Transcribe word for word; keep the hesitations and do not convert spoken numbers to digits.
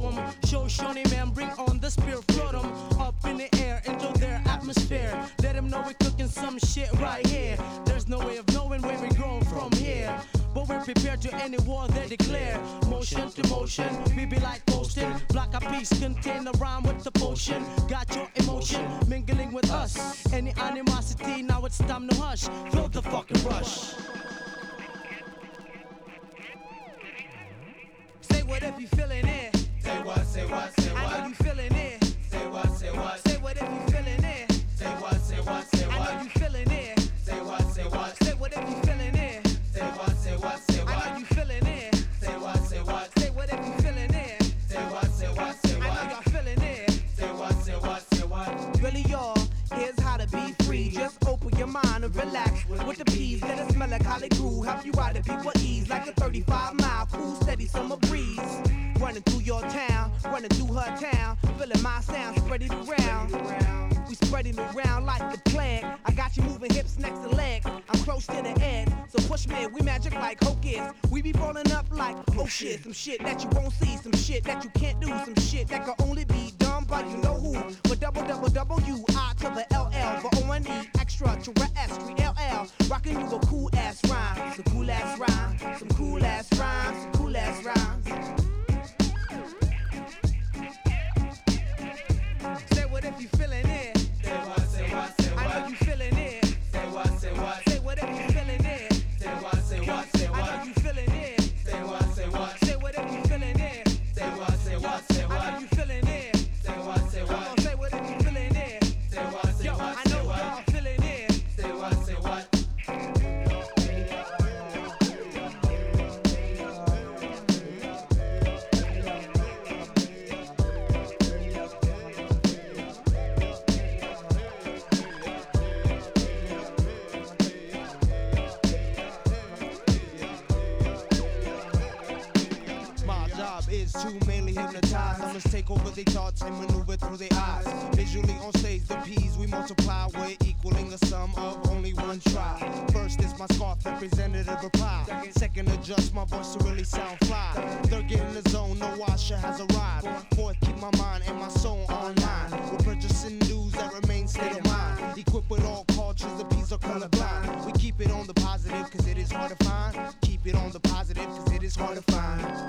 them. Show Shawnee man, bring on the spirit, float them up in the air into their atmosphere. Let them know we're cooking some shit right here. There's no way of knowing where we're going from here, but we're prepared to any war they declare. Motion to motion, we be like posting. Block a piece, contain a rhyme with the potion. Got your emotion mingling with us. Any animosity, now it's time to hush. Flow the fucking rush. Say what if you feeling it. Say what, say what, say what. I know you feeling it. Say what, say what. Say what if you feeling it. Say what, say what, say what. I know you feeling it. Say what, say what. Say what if you feeling it. Say what, say what, say what. I know you feeling it. Say what, say what. Say what if you feeling it. Say what, say what, say what. I know y'all feeling it. Say what, say what, say what. Really y'all, here's how to be free. Just open your mind and relax with the peas. Let it smell like holly groove. Help you out at people ease like a thirty-five mile cool steady summer breeze. Running through your town, running through her town, feeling my sound, spread it around. We spreading around like the plague. I got you moving hips next to legs. I'm close to the edge, so push me. We magic like hocus. We be rolling up like oh shit. Some shit that you won't see, some shit that you can't do, some shit that can only be done by you know who. But double double double U I to the L L, but O N E extra terrestrial L. Rocking you a cool ass rhyme, some cool ass rhyme, some cool ass rhymes, some cool ass rhymes. Say what if you feeling it. Say what, say what, say what. I know you feeling it. Say what, say what. Say what if you feeling it. Say what, say what, say what. I know you feeling it. Say what, say what. Say what if you feeling it. Say what, say what, say what. I know you feeling it. Say what, say Come what. on, say what if you feeling it. Say what, say Yo, what, I say know what. y'all feeling it. Say what, say what. Is to mainly hypnotize. I must take over their thoughts and maneuver through their eyes. Visually on stage, the P's we multiply. We're equaling a sum of only one try. First is my scarf representative reply. Second, adjust my voice to really sound fly. Third, get in the zone, no washer has arrived. Fourth, keep my mind and my soul online. We're purchasing news that remain state of mind. Equipped with all cultures, the P's are colorblind. We keep it on the positive cause it is hard to find. Keep it on the positive cause it is hard to find.